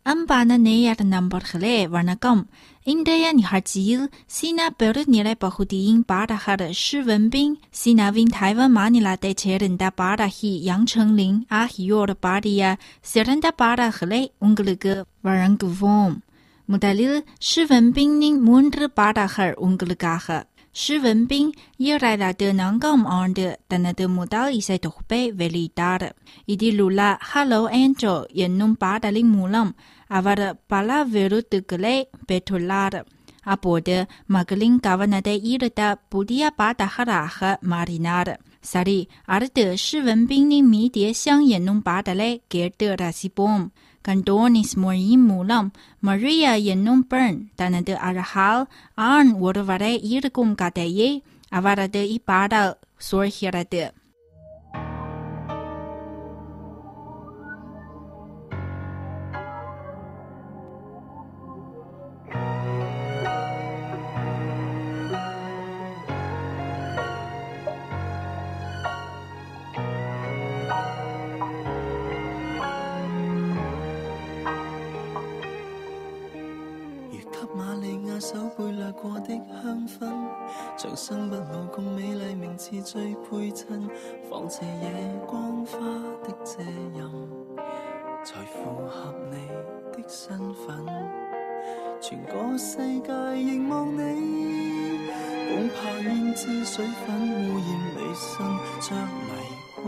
அன்பான நேயர் நண்பர்களே வணக்கம். இன்றைய நிகழ்ச்சியில் சீனா பெருநிலை பகுதியின் பாடகர் ஷி வென்பிங், சீனாவின் தைவான் மாநிலத்தைச் சேர்ந்த பாடகி யாங் செங்லின் ஆகியோர் பாடிய சிறந்த பாடல்களை உங்களுக்கு வழங்குவோம். முதலில் ஷி வென்பிங்கின் 3 பாடல்கள் உங்களுக்காக. ஷி வென்பிங் 2004ஆம் ஆண்டு தனது முதல் இசைத்தொகுப்பை வெளியிட்டார். இதில் உள்ள Hello Angel என்னும் பாடலின் மூலம் அவர் பல விருதுகளை பெற்றுள்ளார். அப்போது மக்களின் கவனத்தை ஈர்த்த புதிய பாடகராக மாறினார். சரி, அடுத்து ஷி வென்பிங்கின் மீதிய xiang என்னும் பாடலை கேட்டு ரசிப்போம். கண்டோனிஸ் மொழியின் மூலம் மரியா என்னும் பெண் தனது அழகால் ஆண் ஒருவரை ஈர்க்கும் கதையை அவரது இப்பாடல் சொல்கிறது. 手背掠過的香薰，長生不老共美麗名字最配襯，仿似夜光花的遮蔭，才符合你的身份。全個世界凝望你，恐怕胭脂水粉污染你身，着迷光。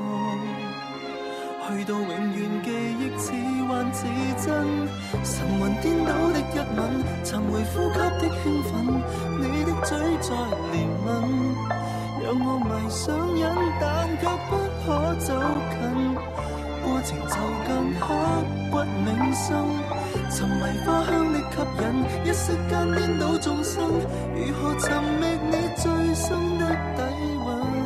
去到永遠記憶似幻似真，神魂顛倒的一吻，尋回呼吸的興奮，你的嘴在憐憫，讓我迷上癮，但卻不可走近，過程就更刻骨銘心，沉迷花香的吸引，一息間顛倒眾生，如何尋覓你最深的底蘊？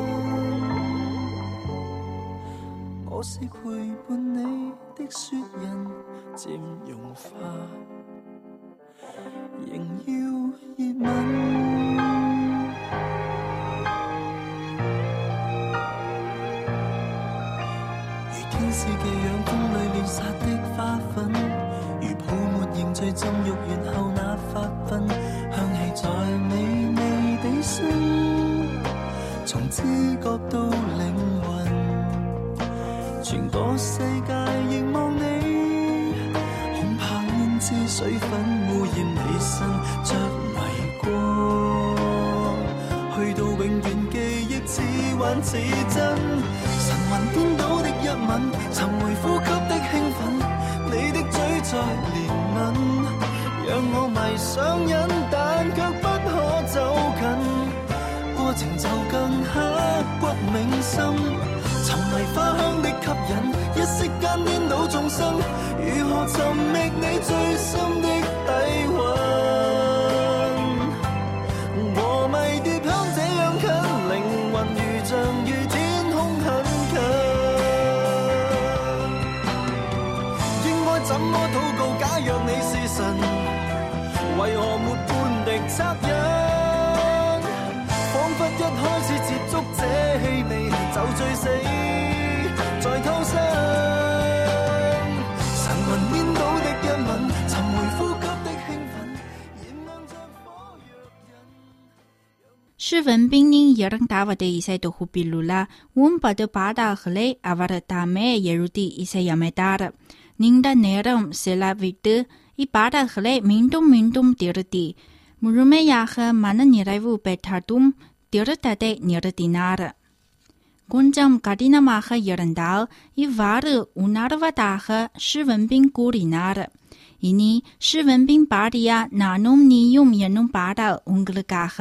我是陪伴你的雪人，漸融化，仍要熱吻。如天使寄養風裏亂撒的花粉，如泡沫凝聚浸浴完後那發奮，香氣在美味地升，從知覺到靈魂。全個世界凝望你，恐怕胭脂水粉污染你身，着迷光。去到永遠記憶似幻似真，神魂顛倒的一吻，尋回呼吸的興奮，你的嘴在憐憫，讓我迷上癮，但卻不可走近，過程就更刻骨銘心，尋迷花香的吸引，一息間顛倒眾生，如何尋覓你最深的底蘊？和迷蝶香這樣近，靈魂如像與天空很近，應該怎麼禱告？假若你是神，為何沒半滴惻隱？彷彿一開始接觸這氣味就醉死在偷生，神魂顛倒的一吻，尋回呼吸的興奮，燃亮着火藥人。 ஷி வென்பிங்கின் 2வது இசைத்தொகுப்பில் உள்ள 9 பாடல்களை அவர் தாமே எழுதி இசையமைத்தார். நீண்ட நேரம் செலவிட்டு இப்பாடல்களை மீண்டும் மீண்டும் திருத்தி முழுமையாக மனநிறைவு பெற்றதும் திருத்தத்தை நிறுத்தினார். கொஞ்சம் கடினமாக இருந்தால் இவ்வாறு உணர்வதாக ஷி வென்பிங் கூறினார். இனி ஷி வென்பிங் பாடிய நானும் நீயும் என்னும் பாடல் உங்களுக்காக.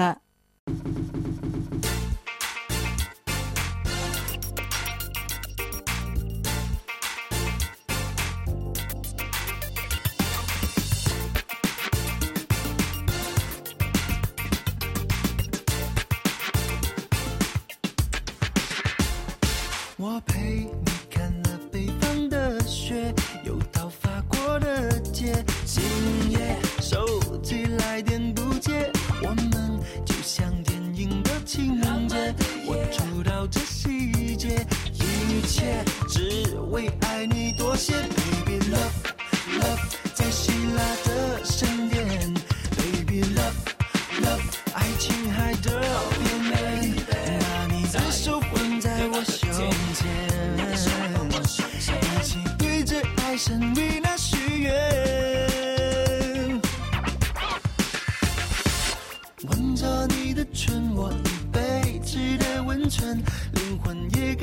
我陪你看了北方的雪，又到法国的街，今夜手机来电不接，我们就像电影的情节，我主导这细节，一切只为爱你多些 Baby love love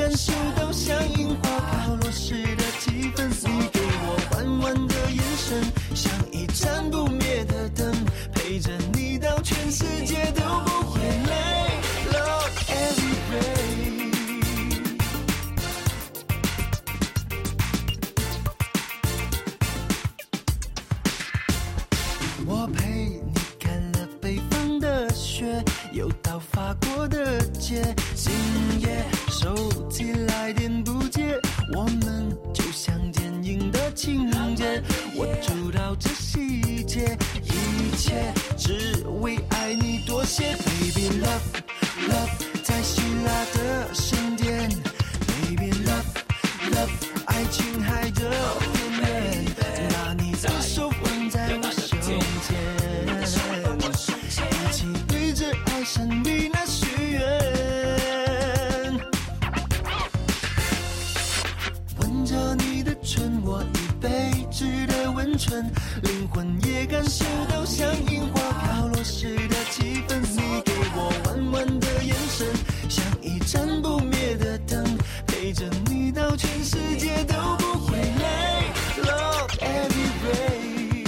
感受到像樱花飘落时的气氛，你给我弯弯的眼神，像一盏不灭的灯，陪着你到全世界都不会累。Love every day。我陪你看了北方的雪，又到法国的街，今夜手机来电不接，我们就像电影的情节，我主导这细节，一切只为爱你多些。Baby love love， 在希腊的圣殿 ，Baby love love， 爱琴海的边缘，拿你的手放在我胸前，一起对着爱神秘那许愿，闻着你的唇，我一辈子的温存，灵魂也感受到像樱花飘落时的气氛，你给我弯弯的眼神，像一盏不灭的灯，陪着你到全世界都不会累。Love every day。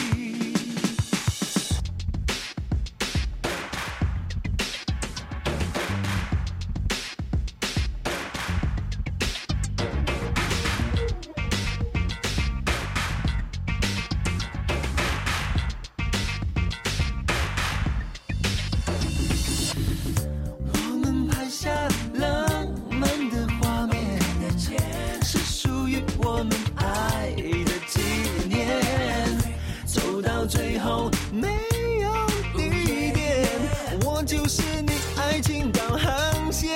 我们拍下浪漫的画面，是属于我们爱的纪念。走到最后没有地点，我就是你爱情导航线。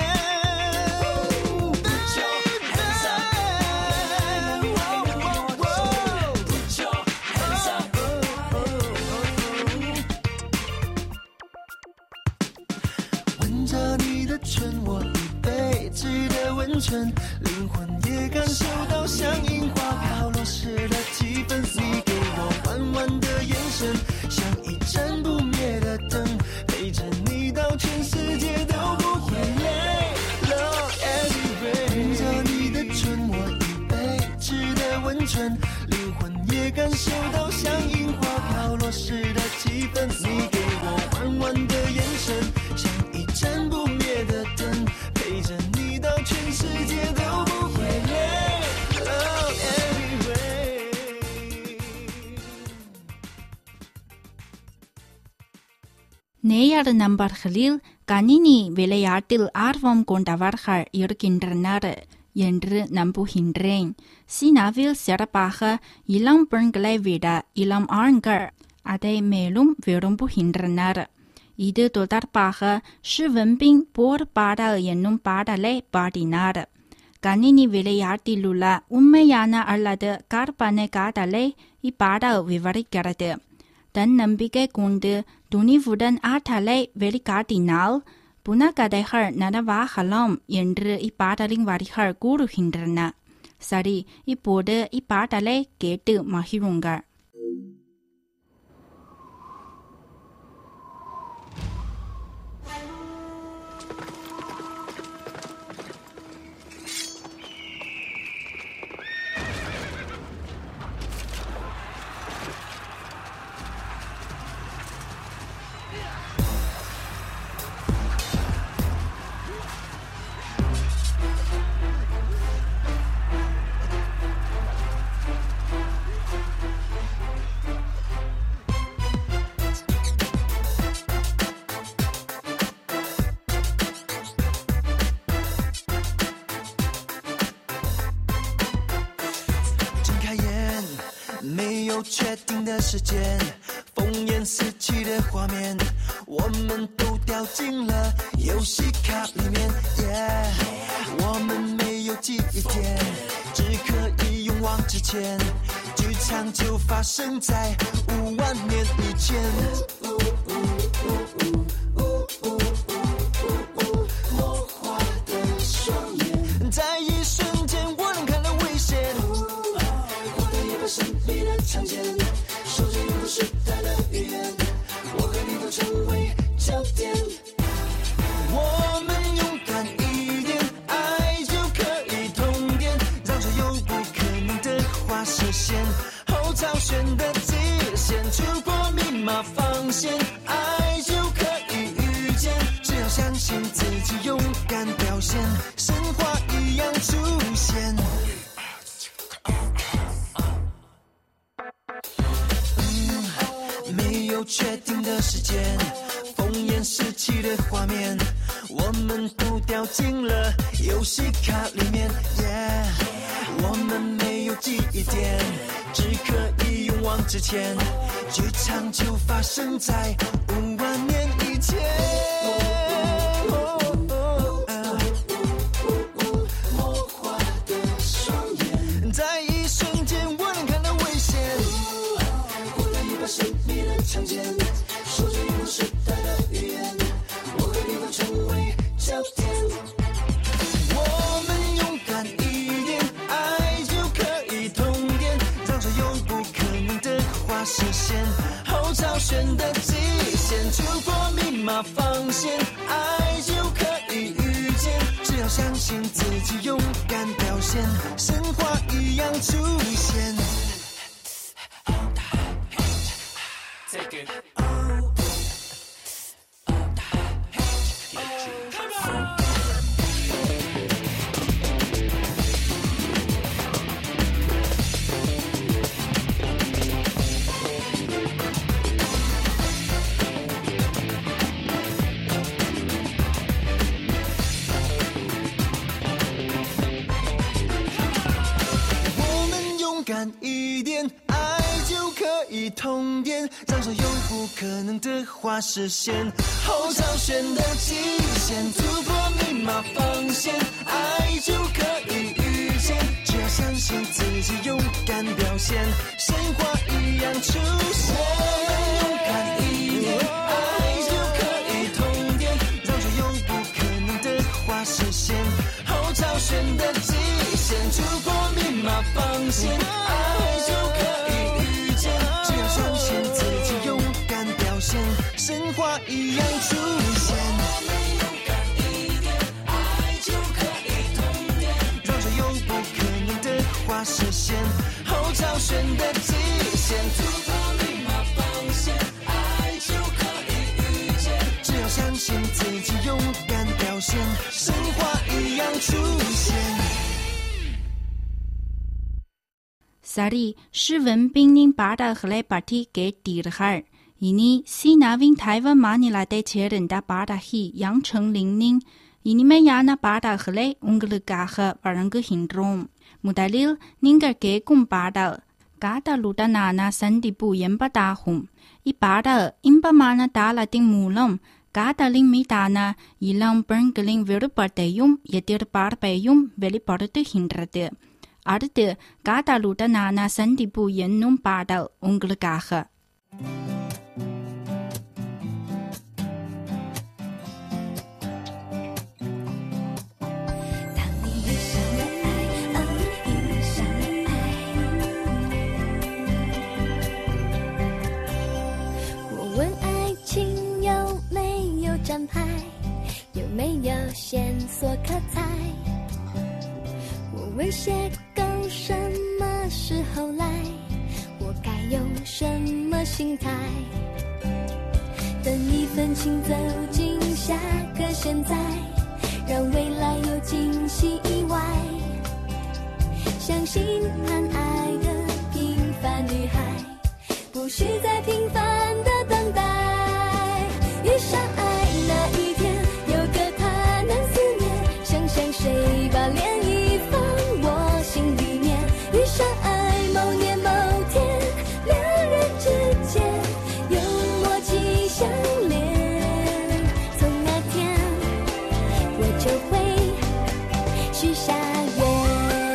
闻着你的唇，我一辈子的温存，灵魂也感受到像樱花飘落时的气氛，你给我弯弯的眼神，像一盏不灭的灯，陪着你到全世界都不会累。Love every day。闻着你的唇，我一辈子的温存，灵魂也感受到像樱花飘落时的气氛，你给我弯弯的眼神，像一盏不灭的灯，陪着你到全世界都不会累。Love every way。 நேயர் நண்பர்களில் கணினி விளையாட்டில் ஆர்வம் கொண்டவர்கள் இருக்கின்றனர் என்று நம்புகின்றேன். சீனாவில் சிறப்பாக இளம் பெண்களை விட இளம் ஆண்கள் அதை மேலும் விரும்புகின்றனர். இது தொடர்பாக ஷி வென்பிங் போர் பாடல் என்னும் பாடலை பாடினார். கணினி விளையாட்டிலுள்ள உண்மையான அல்லது கற்பனை காதலை இப்பாடல் விவரிக்கிறது. தன்னம்பிக்கை கொண்டு துணிவுடன் ஆற்றலை வெளிக்காட்டினால் புனகதைகள் நனவாகலாம் என்று இப்பாடலின் வரிகள் கூறுகின்றன. சரி, இப்போது இப்பாடலை கேட்டு மகிழுங்கள். 没有确定的时间，烽烟四起的画面，我们都掉进了游戏卡里面。我们没有记忆点，只可以勇往直前。剧场就发生在5万年以前。魔化的双眼，在一瞬间，我能看到危险。活得也不神秘的常见，手机有时代的语言，我和你都成为焦点。我们勇敢一点，爱就可以码放线，爱就可以遇见。只要相信自己，勇敢表现，神话一样出现。没有确定的时间，烽烟四起的画面，我们都掉进了游戏卡里面。我们没有记忆点，只可以勇往直前。剧场就发生在5万年以前。魔化的双眼，在一瞬间我能看到危险。我带你把神秘的强奸，说着永恒时代的语言，我和你会成为焦点。我们勇敢一点，爱就可以通电，让所有不可能的话实现。后找选的极限，出过密码放线，爱就可以遇见。只要相信自己，勇敢表现，神话一样出现。Take it.通电，让所有不可能的话实现。后找选的极限，突破密码放线，爱就可以遇见。只要相信自己，勇敢表现，神话一样出现。勇敢一点，爱就可以通电，让所有不可能的话实现。后找选的极限，突破密码放线，爱就可以。相信自己，勇敢表现，神话一样出现。我们勇敢一点，爱就可以通电，让所有不可能的话实现。后找选的极限，突破密码放线，爱就可以遇见。只要相信自己，勇敢表现，神话一样出现。 Sari, 是文兵nin pada hlai party ke dirhar. Ini si navin Taiwan Manila de cheren da pada hi yang cheng ling ning. Ini me yana pada hlai unglugaha barang hindrom. Mudalil ningar ke kum pada. Gada luda nana sandi bu yemba dahum. I pada imba mana dala ding mulom. Gada ling mi dana ilang berngling virupardeyum yedir barbeyum veli parde hindrade.அடுத்து காதாலுடனான சந்திப்பு என்னும் பாடல் உங்களுக்காக. 我问爱情有没有站牌，有没有线索可猜，我问邂逅什么时候来，我该用什么心态，等一份情走进下个现在，让未来有惊喜意外，相信谈爱的平凡女孩，不需再平凡的等待，遇上爱那一天，有个他难思念，想想谁把涟漪放我心里面，遇上爱某年某天，两人之间有默契相连，从那天我就会许下愿。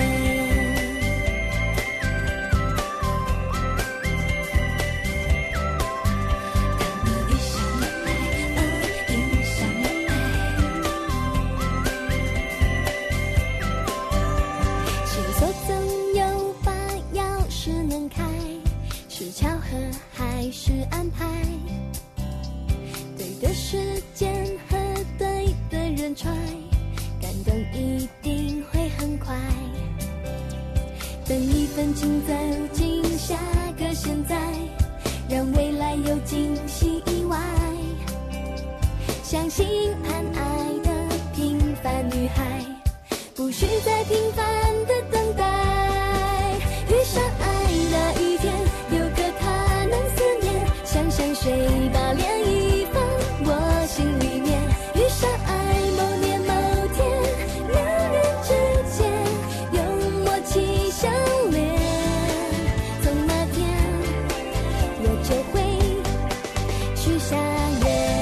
是安排，对的时间和对的人揣，感动一定会很快，等一份情走进下个现在， 让未来有惊喜意外。相信谈爱的平凡女孩，不需再平凡的等待。遇上爱那一天，有个他能思念，想想谁把涟漪放我心里面。遇上爱某年某天，两人之间有默契相连，从那天我就会许下愿。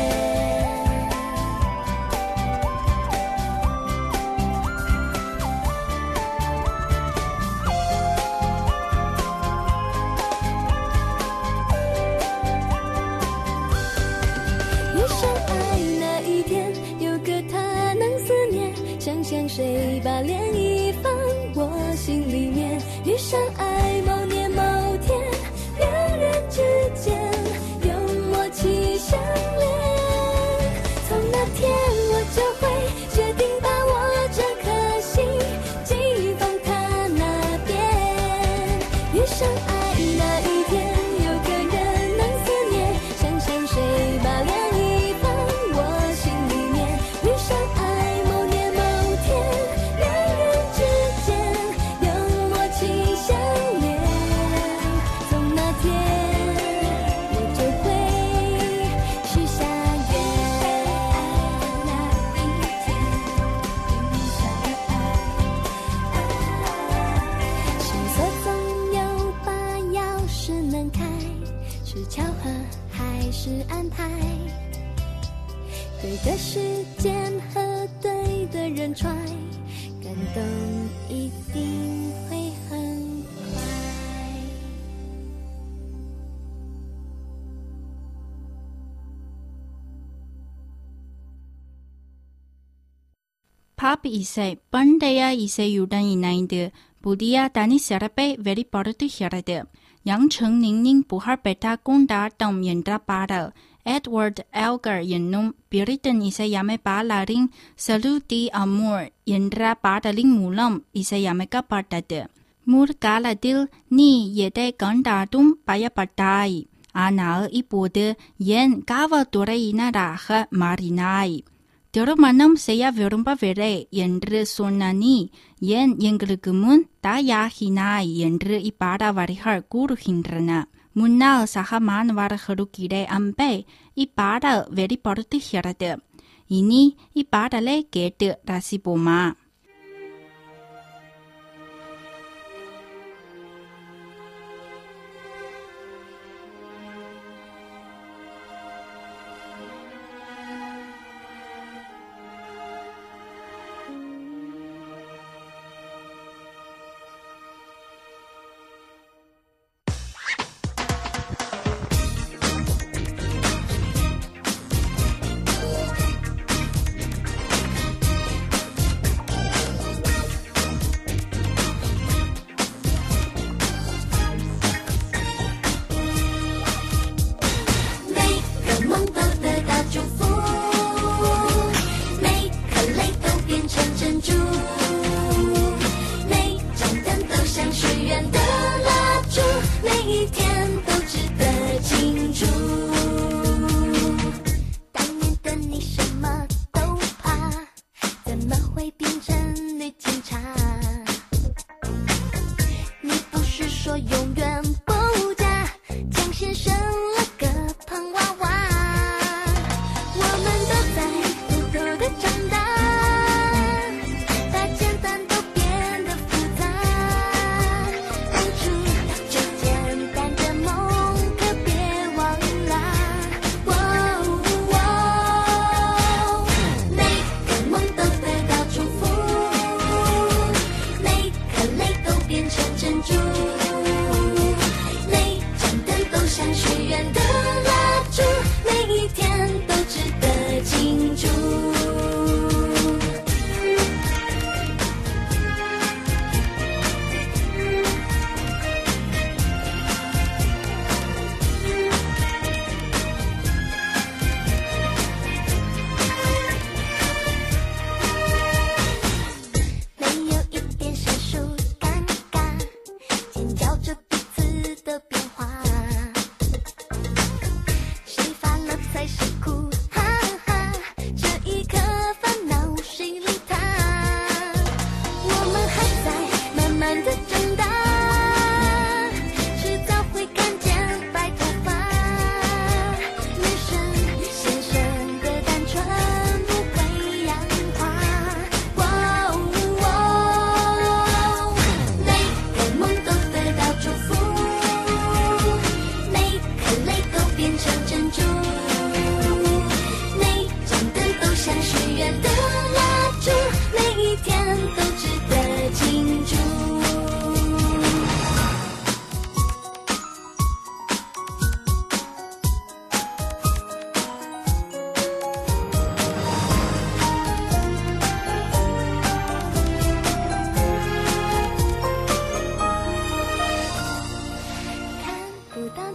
想谁把涟漪放我心里面。遇上爱某年某天，两人之间有默契相连，从那天我就会决定把我这颗心寄放他那边。遇上爱那一天，有个人能思念，想想谁把涟漪放我心里面。遇上爱是安排，对的时间和对的人揣，感动一定会很快。 Pop ഇസൈ പണ്ടയ ഇസൈയുடன் இணைந்து புதிய தனி சிறப்பை வெளிப்படுத்துகிறது. 杨丞琳புகழ் பெற்ற கொண்டாட்டம் என்ற பாடல் எட்வர்ட் எல்கர் என்னும் பிரிட்டன் இசையமைப்பாளரின் Salute d'Amour என்ற பாடலின் மூலம் இசையமைக்கப்பட்டது. முற்காலத்தில் நீ எதை கண்டாலும் பயப்பட்டாய், ஆனால் இப்போது ஏன் காவல்துறையினராக மாறினாய்? திருமணம் செய்ய விரும்பவில்லை என்று சொன்ன நீ ஏன் எங்களுக்கு முன் தாயாகினாய் என்று இப்பாட வரிகள் கூறுகின்றன. முன்னாள் சக மாணவர்களுக்கிடையே அன்பை இப்பாடல் வெளிப்படுத்துகிறது. இனி இப்பாடலை கேட்டு ரசிப்போமா?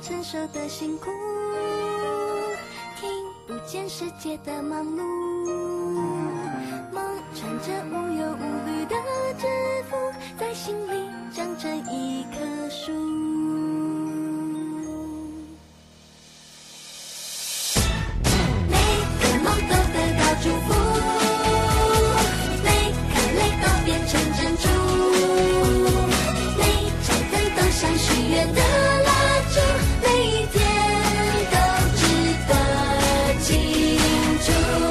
承受的辛苦，听不见世界的忙碌，梦穿着无忧无虑的制服，在心里长成一棵树。每个梦都得到祝福，每颗泪都变成珍珠，每盏灯都像许愿的蜡烛，每一天都值得庆祝。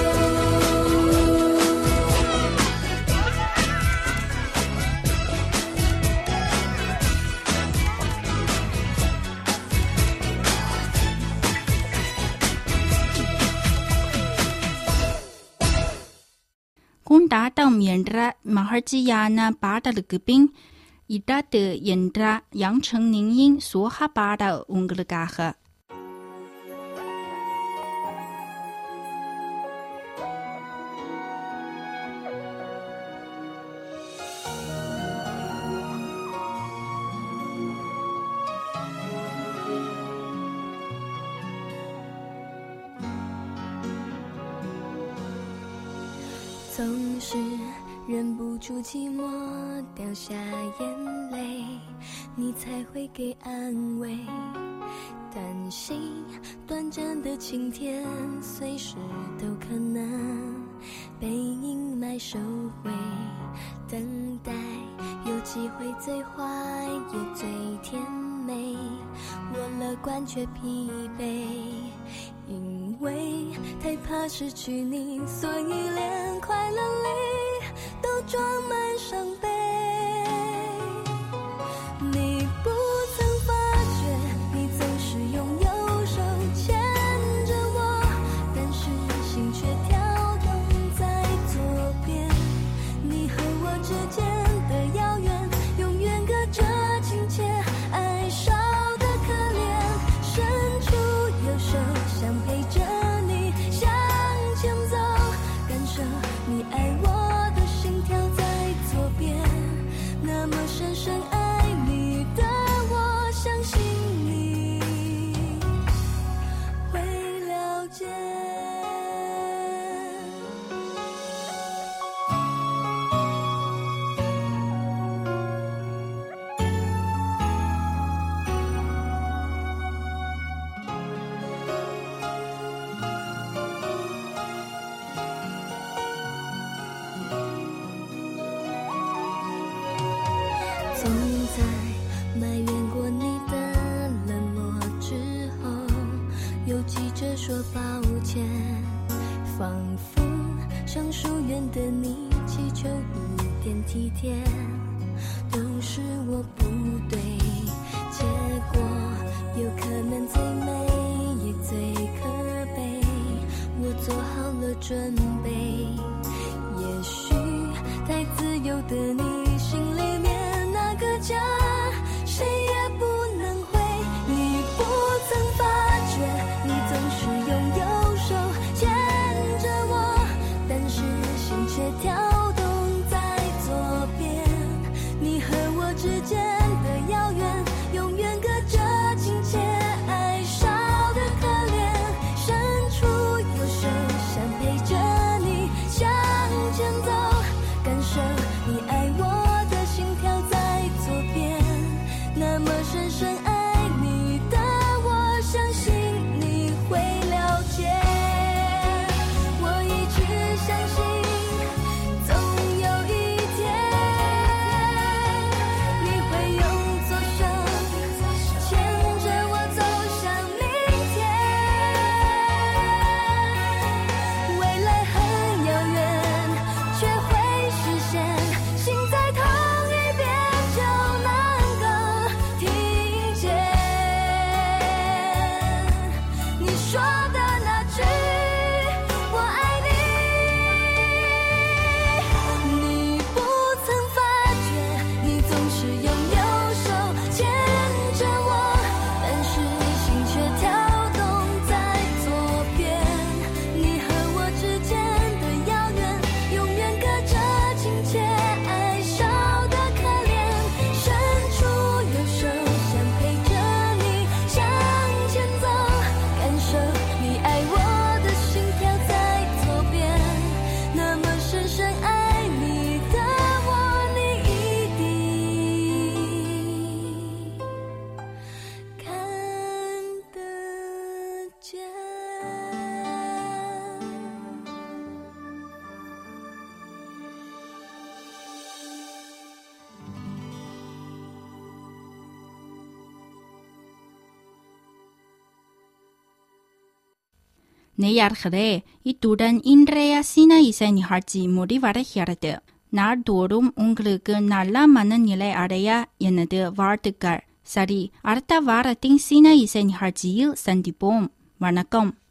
kun datang Miandra Maharjiyana pada legeping, ida de Yendra 杨丞宁因所哈巴的翁格勒嘎赫。 总是忍不住寂寞，掉下眼泪，你才会给安慰。担心短暂的晴天，随时都可能被阴霾收回。等待有机会，最坏也最甜美。我乐观却疲惫，因为太怕失去你，所以连快乐里都装满伤悲。你不曾发觉，你总是用右手牵着我，但是心却跳动在左边。你和我之间的遥远，永远隔着亲切，爱少的可怜，伸出右手想陪着你向前走，感受你爱我的心跳在左边，那么深深爱你的我，相信你会了解。总在埋怨过你的冷漠之后，又急着说抱歉，仿佛向疏远的你祈求一点体贴，都是我不对，结果有可能最美也最可悲，我做好了准备，也许太自由的你心里面那个家，谁也不能回。你不曾发觉，你总是用右手牵着我，但是心却跳动在左边。你和我之间的遥远，永远隔着亲切，爱少的可怜，伸出右手想陪着你向前走，感受你爱我 நேயர்களே, இத்துடன் இன்றைய சீன இசை நிகழ்ச்சி முடிவடைகிறது. நாள்தோறும் உங்களுக்கு நல்ல மனநிலை அடைய எனது வாழ்த்துக்கள். சரி, அடுத்த வாரத்தின் சீன இசை நிகழ்ச்சியில் சந்திப்போம். வணக்கம்.